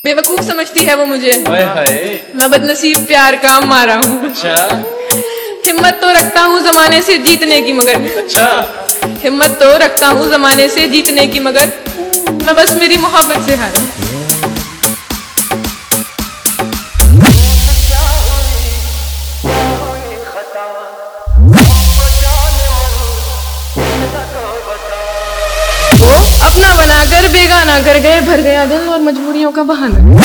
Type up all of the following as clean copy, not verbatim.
बेवकूफ समझती है वो मुझे। हाय मैं बदनसीब प्यार का मारा हूँ। अच्छा हिम्मत तो रखता हूँ जमाने से जीतने की, मगर अच्छा हिम्मत तो रखता हूँ जमाने से जीतने की, मगर मैं बस मेरी मोहब्बत से हारा। वो अपना बनाकर बेगाना कर गए, भर गया दिल और मजबूरियों का बहाना।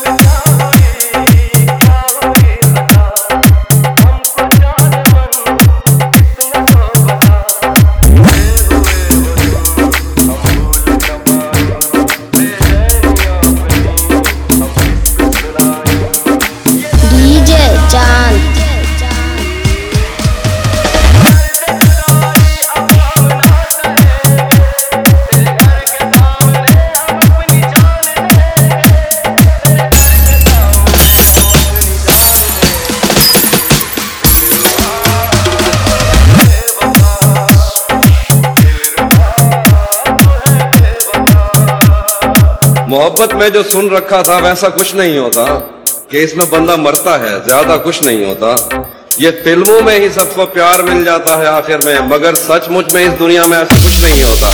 मोहब्बत में जो सुन रखा था वैसा कुछ नहीं होता, कि इसमें बंदा मरता है, ज्यादा कुछ नहीं होता। ये फिल्मों में ही सबको प्यार मिल जाता है आखिर में, मगर सचमुच में इस दुनिया में ऐसा कुछ नहीं होता।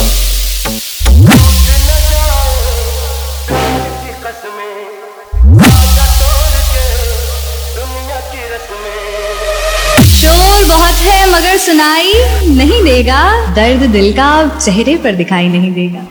शोर बहुत है मगर सुनाई नहीं देगा, दर्द दिल का चेहरे पर दिखाई नहीं देगा।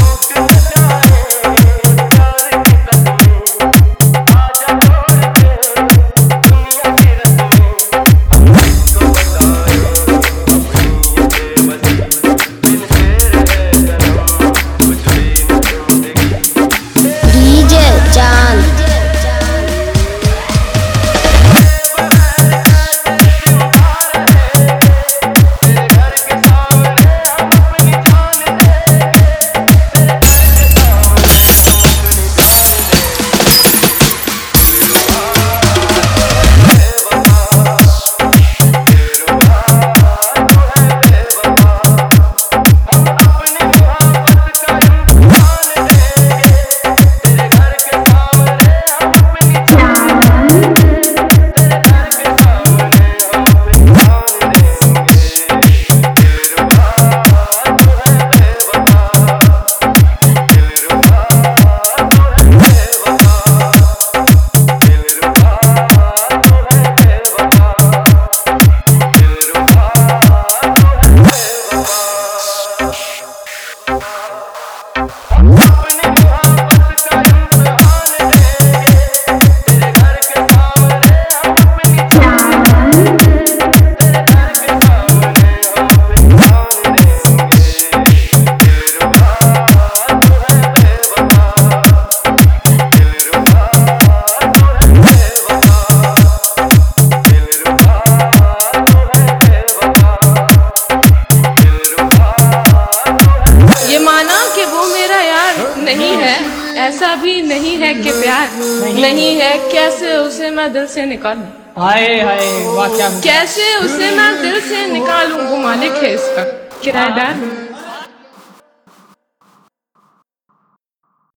नहीं है ऐसा भी नहीं है कि प्यार नहीं है, कैसे उसे मैं दिल से निकालूं। हाय हाय वाह क्या कैसे उसे मैं दिल से निकालूं। वो मालिक है इसका, किराएदार।